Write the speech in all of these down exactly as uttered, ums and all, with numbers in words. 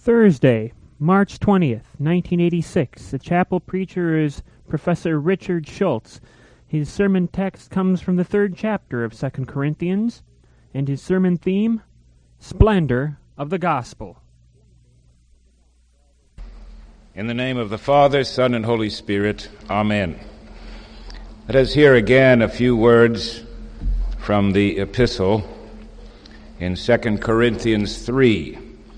Thursday, March twentieth, nineteen eighty-six. The chapel preacher is Professor Richard Schultz. His sermon text comes from the third chapter of Second Corinthians, and his sermon theme, Splendor of the Gospel. In the name of the Father, Son, and Holy Spirit, Amen. Let us hear again a few words from the epistle in Second Corinthians three.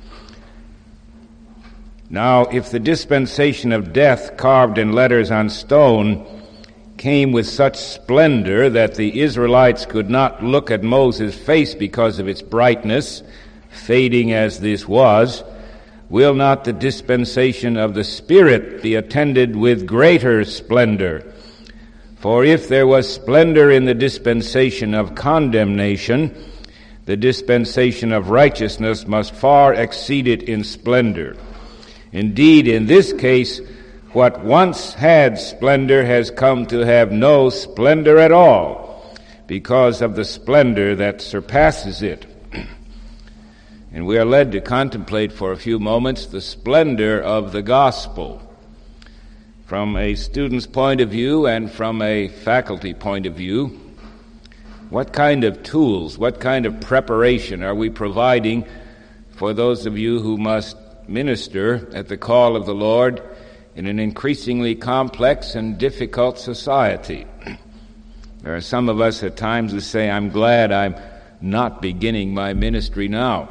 Now, if the dispensation of death carved in letters on stone came with such splendor that the Israelites could not look at Moses' face because of its brightness, fading as this was, will not the dispensation of the Spirit be attended with greater splendor? For if there was splendor in the dispensation of condemnation, the dispensation of righteousness must far exceed it in splendor. Indeed, in this case, what once had splendor has come to have no splendor at all, because of the splendor that surpasses it. And we are led to contemplate for a few moments the splendor of the gospel from a student's point of view and from a faculty point of view. What kind of tools, what kind of preparation are we providing for those of you who must minister at the call of the Lord in an increasingly complex and difficult society? There are some of us at times who say, I'm glad I'm not beginning my ministry now.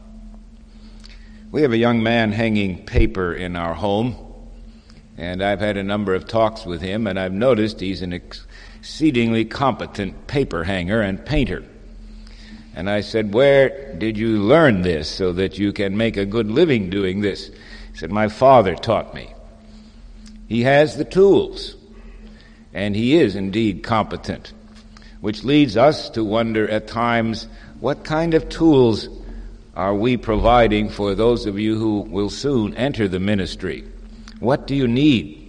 We have a young man hanging paper in our home, and I've had a number of talks with him, and I've noticed he's an exceedingly competent paper hanger and painter. And I said, where did you learn this so that you can make a good living doing this? He said, my father taught me. He has the tools, and he is indeed competent, which leads us to wonder at times, what kind of tools are we providing for those of you who will soon enter the ministry? What do you need?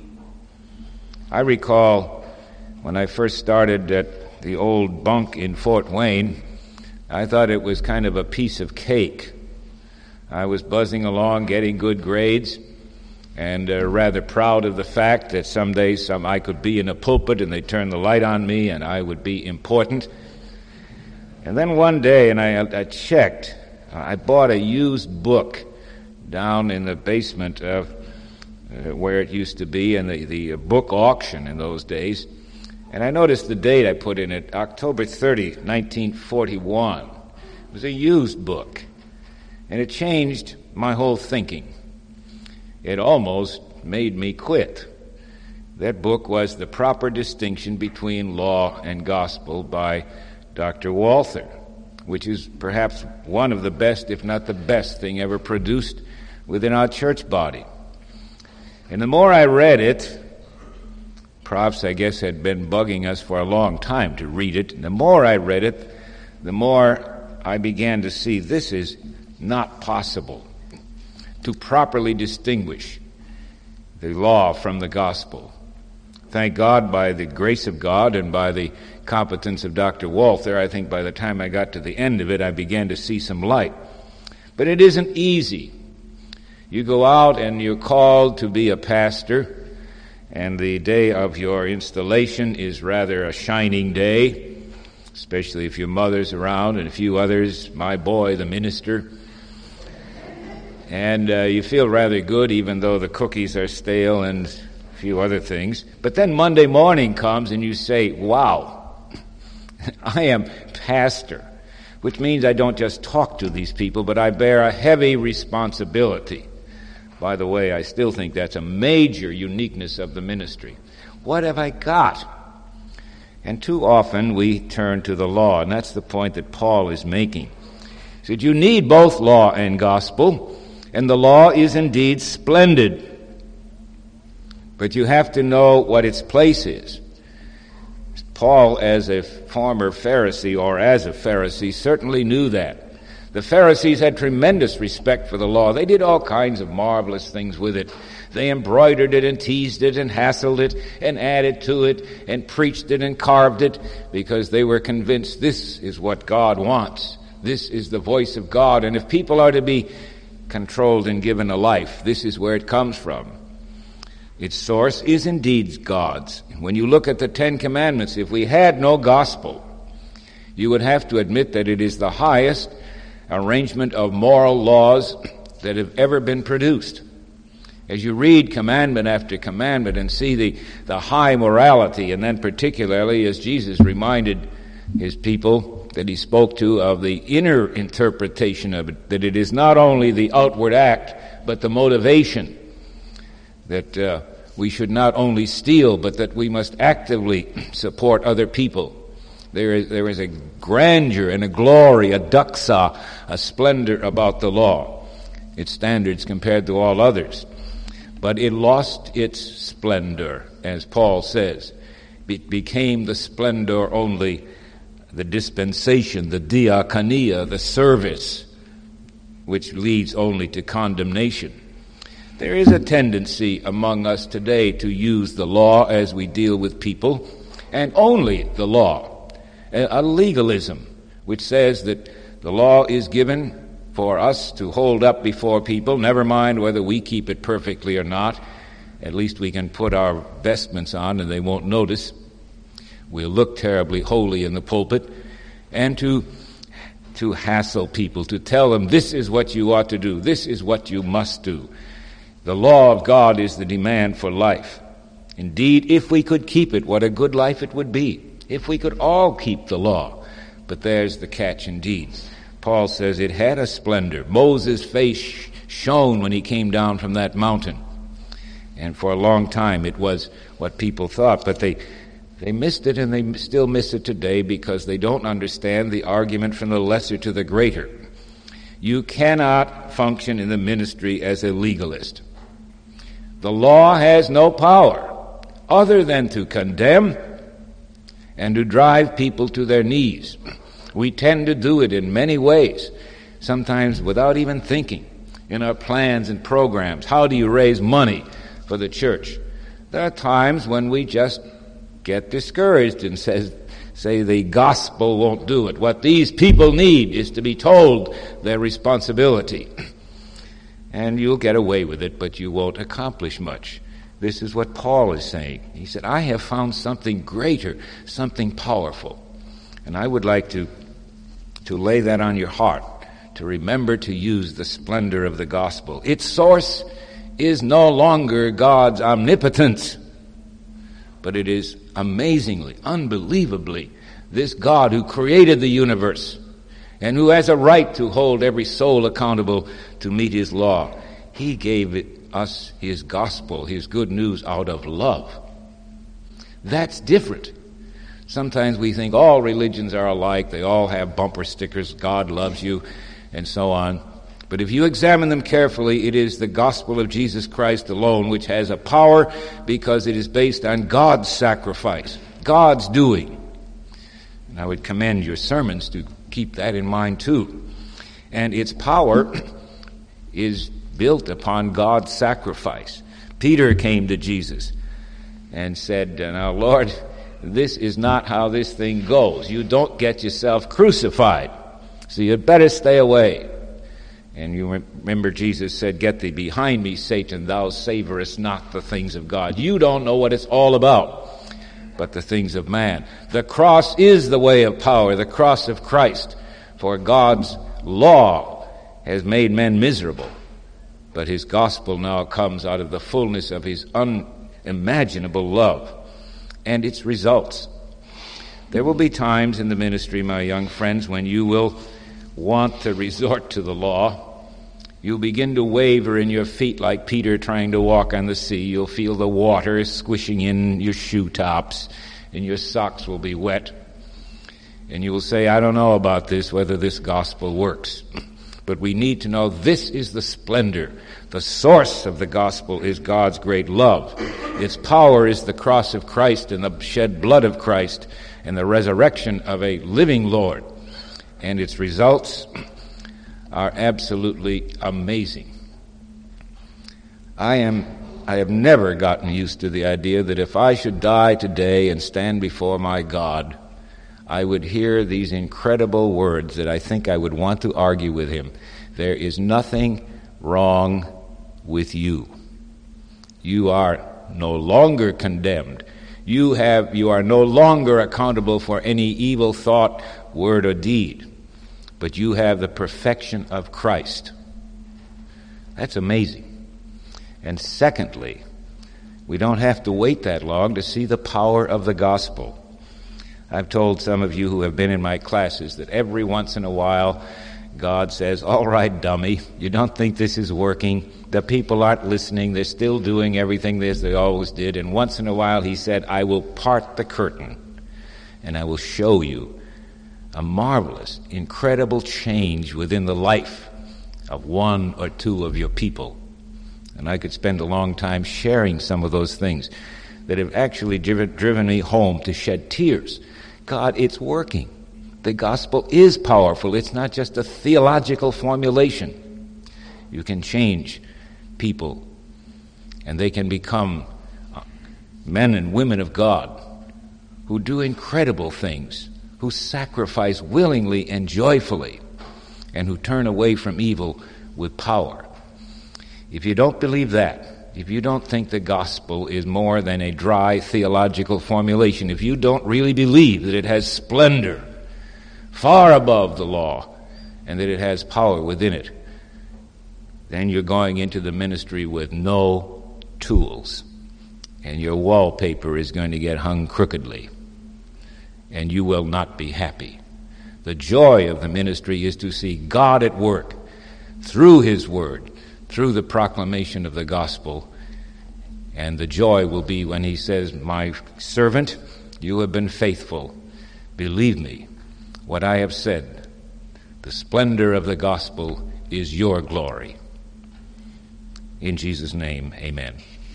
I recall when I first started at the old bunk in Fort Wayne, I thought it was kind of a piece of cake. I was buzzing along, getting good grades, and uh, rather proud of the fact that someday some I could be in a pulpit and they'd turn the light on me and I would be important. And then one day, and I, I checked, I bought a used book down in the basement of uh, where it used to be in the, the book auction in those days. And I noticed the date I put in it, October thirtieth, nineteen forty-one. It was a used book, and it changed my whole thinking. It almost made me quit. That book was The Proper Distinction Between Law and Gospel by Doctor Walther, which is perhaps one of the best, if not the best thing ever produced within our church body. And the more I read it, Profs, I guess, had been bugging us for a long time to read it. And the more I read it, the more I began to see this is not possible to properly distinguish the law from the gospel. Thank God, by the grace of God and by the competence of Doctor Walther, I think by the time I got to the end of it, I began to see some light. But it isn't easy. You go out and you're called to be a pastor, and the day of your installation is rather a shining day, especially if your mother's around and a few others, my boy, the minister. And uh, you feel rather good, even though the cookies are stale and a few other things. But then Monday morning comes and you say, wow, I am pastor, which means I don't just talk to these people, but I bear a heavy responsibility. By the way, I still think that's a major uniqueness of the ministry. What have I got? And too often we turn to the law, and that's the point that Paul is making. He said, you need both law and gospel, and the law is indeed splendid. But you have to know what its place is. Paul, as a former Pharisee, or as a Pharisee, certainly knew that. The Pharisees had tremendous respect for the law. They did all kinds of marvelous things with it. They embroidered it and teased it and hassled it and added to it and preached it and carved it because they were convinced this is what God wants. This is the voice of God. And if people are to be controlled and given a life. This is where it comes from. Its source is indeed God's. When you look at the Ten Commandments, if we had no gospel, you would have to admit that it is the highest arrangement of moral laws that have ever been produced. As you read commandment after commandment and see the, the high morality, and then particularly as Jesus reminded his people that he spoke to of the inner interpretation of it, that it is not only the outward act, but the motivation, that uh, we should not only steal, but that we must actively support other people. There is, there is a grandeur and a glory, a doxa, a splendor about the law, its standards compared to all others. But it lost its splendor, as Paul says. It became the splendor only, the dispensation, the diakonia, the service, which leads only to condemnation. There is a tendency among us today to use the law as we deal with people, and only the law, a legalism which says that the law is given for us to hold up before people, never mind whether we keep it perfectly or not. At least we can put our vestments on and they won't notice. We'll look terribly holy in the pulpit, and to to hassle people, to tell them this is what you ought to do, this is what you must do. The law of God is the demand for life. Indeed, if we could keep it, what a good life it would be. If we could all keep the law. But there's the catch indeed. Paul says it had a splendor. Moses' face shone when he came down from that mountain. And for a long time it was what people thought. But they, they missed it, and they still miss it today because they don't understand the argument from the lesser to the greater. You cannot function in the ministry as a legalist. The law has no power other than to condemn and to drive people to their knees. We tend to do it in many ways, sometimes without even thinking, in our plans and programs. How do you raise money for the church? There are times when we just get discouraged and says, say the gospel won't do it. What these people need is to be told their responsibility. And you'll get away with it, but you won't accomplish much. This is what Paul is saying. He said, I have found something greater, something powerful. And I would like to, to lay that on your heart, to remember to use the splendor of the gospel. Its source is no longer God's omnipotence, but it is amazingly, unbelievably, this God who created the universe and who has a right to hold every soul accountable to meet his law. He gave it, us his gospel, his good news out of love. That's different. Sometimes we think all religions are alike. They all have bumper stickers, God loves you, and so on. But if you examine them carefully, it is the gospel of Jesus Christ alone which has a power because it is based on God's sacrifice, God's doing. And I would commend your sermons to keep that in mind too. And its power is built upon God's sacrifice. Peter came to Jesus and said, now, Lord, this is not how this thing goes. You don't get yourself crucified, so you'd better stay away. And you remember Jesus said, get thee behind me, Satan, thou savorest not the things of God. You don't know what it's all about, but the things of man. The cross is the way of power, the cross of Christ. For God's law has made men miserable, but his gospel now comes out of the fullness of his unimaginable love and its results. There will be times in the ministry, my young friends, when you will want to resort to the law. You'll begin to waver in your feet like Peter trying to walk on the sea. You'll feel the water squishing in your shoe tops, and your socks will be wet. And you will say, I don't know about this, whether this gospel works. But we need to know this is the splendor. The source of the gospel is God's great love. Its power is the cross of Christ and the shed blood of Christ and the resurrection of a living Lord. And its results are absolutely amazing. I am I have never gotten used to the idea that if I should die today and stand before my God, I would hear these incredible words that I think I would want to argue with him. There is nothing wrong with you. You are no longer condemned. You have you are no longer accountable for any evil thought, word, or deed, but you have the perfection of Christ. That's amazing. And secondly, we don't have to wait that long to see the power of the gospel. I've told some of you who have been in my classes that every once in a while God says, all right, dummy, you don't think this is working. The people aren't listening. They're still doing everything as they always did. And once in a while he said, I will part the curtain and I will show you a marvelous, incredible change within the life of one or two of your people. And I could spend a long time sharing some of those things that have actually driven, driven me home to shed tears. God, it's working. The gospel is powerful. It's not just a theological formulation. You can change people, and they can become men and women of God who do incredible things, who sacrifice willingly and joyfully, and who turn away from evil with power. If you don't believe that, if you don't think the gospel is more than a dry theological formulation, if you don't really believe that it has splendor far above the law and that it has power within it, then you're going into the ministry with no tools, and your wallpaper is going to get hung crookedly, and you will not be happy. The joy of the ministry is to see God at work through His Word, through the proclamation of the gospel, and the joy will be when He says, my servant, you have been faithful. Believe me, what I have said, the splendor of the gospel is your glory. In Jesus' name, amen.